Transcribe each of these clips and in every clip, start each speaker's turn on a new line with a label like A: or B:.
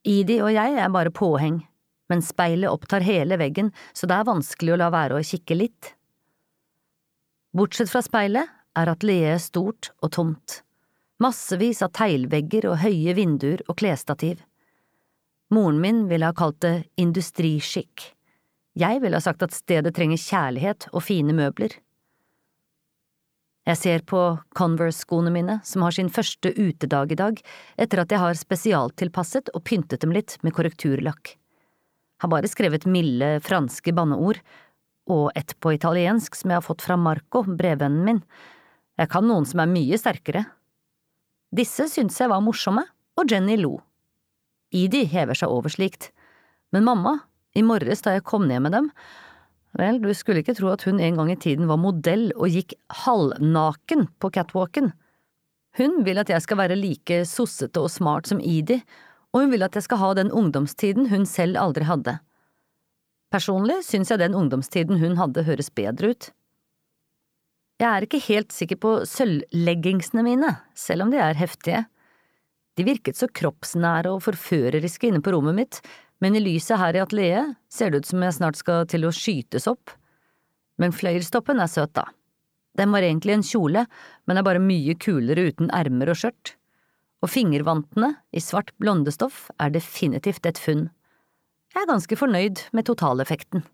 A: Idi og jeg er bare påheng, men speilet opptar hele veggen, så det er vanskelig å la være å kikke litt. Bortsett fra speilet er atelieret stort og tomt. Massevis av teglvegger og høye vinduer og klesstativ. Moren min ville ha kalt det industriskikk. Jeg ville ha sagt at stedet trenger kjærlighet og fine møbler. Jeg ser på Converse-skoene mine, som har sin første utedag i dag, etter at jeg har spesialtilpasset og pyntet dem litt med korrekturlakk. Har bare skrevet milde franske banneord, og et på italiensk som jeg har fått fra Marco, brevvennen min. Jeg kan noen som er mye sterkere. Disse syntes jeg var morsomme, og Jenny lo. Idi hever seg over slikt. Men mamma, i morges da jeg kom ned med dem, vel, du skulle ikke tro at hun en gang i tiden var modell og gikk halvnaken på catwalken. Hun vil at jeg skal være like sossete og smart som Idi, og hun vil at jeg skal ha den ungdomstiden hun selv aldri hadde. Personlig synes jeg den ungdomstiden hun hadde høres bedre ut. Jeg er ikke helt sikker på sølvleggingsene mine, selv om de er heftige. De virket så kroppsnære og forføreriske inne på rommet mitt, men i lyset her i atelieret ser det ut som jeg snart skal til å skytes opp. Men fløyelstoppen er søt da. Den var egentlig en kjole, men er bare mye kulere uten ermer og skjørt. Og fingervantene i svart blondestoff er definitivt et funn. Jeg er ganske fornøyd med totaleffekten.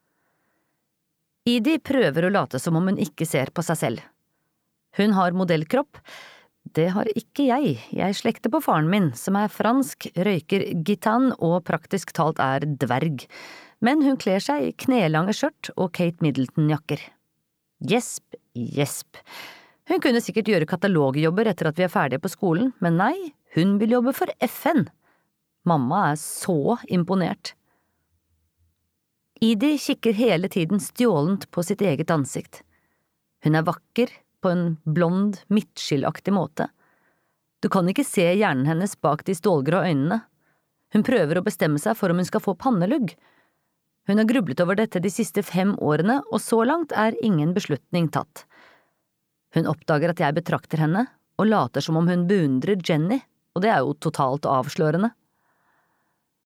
A: Idi prøver å late som om hun ikke ser på seg selv. Hun har modellkropp. Det har ikke jeg slekter på faren min, som er fransk, røyker gitan og praktisk talt er dverg, men hun kler seg i knelange skjørt og Kate Middleton-jakker. Gjesp, gjesp. Hun kunne sikkert gjøre katalogjobber etter at vi er ferdige på skolen, men nei, hun vil jobbe for FN. Mamma er så imponert. Idi kikker hele tiden stjålent på sitt eget ansikt. Hun er vakker, på en blond, midtskillaktig måte. Du kan ikke se hjernen hennes bak de stålgrå øynene. Hun prøver å bestemme seg for om hun skal få pannelugg. Hun har grublet over dette de siste 5 årene, og så langt er ingen beslutning tatt. Hun oppdager at jeg betrakter henne, og later som om hun beundrer Jenny, og det er jo totalt avslørende.